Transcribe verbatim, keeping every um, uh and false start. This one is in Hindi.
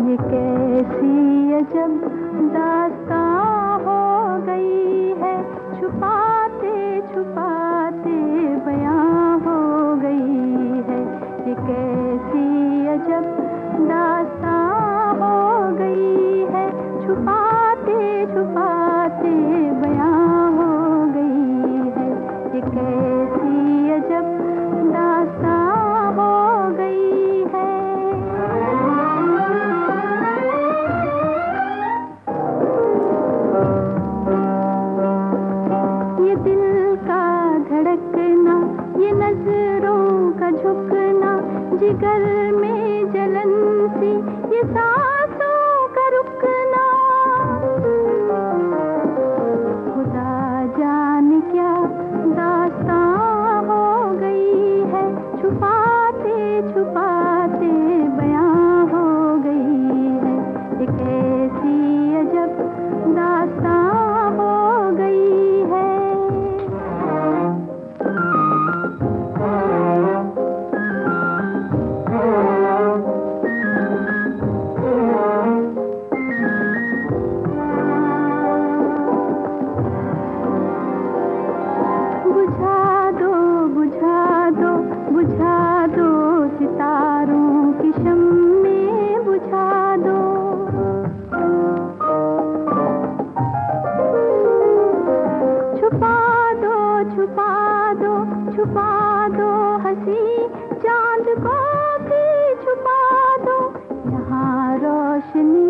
ये कैसी अजब दास्तां हो गई है, छुपाते छुपाते बयां हो गई है। ये कैसी अजब दास्तां हो गई है, छुपाते छुपाते बयां हो गई है। ये कैसी अजब दास्तां हो गई है। ये दिल का धड़कना, ये नजरों का झुकना, जिगर में जलन सी, ये सांसों का रुकना, खुदा जाने क्या दास्तां हो गई है, छुपाते छुपाते बयां हो गई है। ये कैसी अजब दास्तां हो गई है। बुझा दो बुझा दो बुझा दो सितारों की शम्में, बुझा दो छुपा दो छुपा दो छुपा दो हंसी चांद को भी छुपा दो। यहाँ रोशनी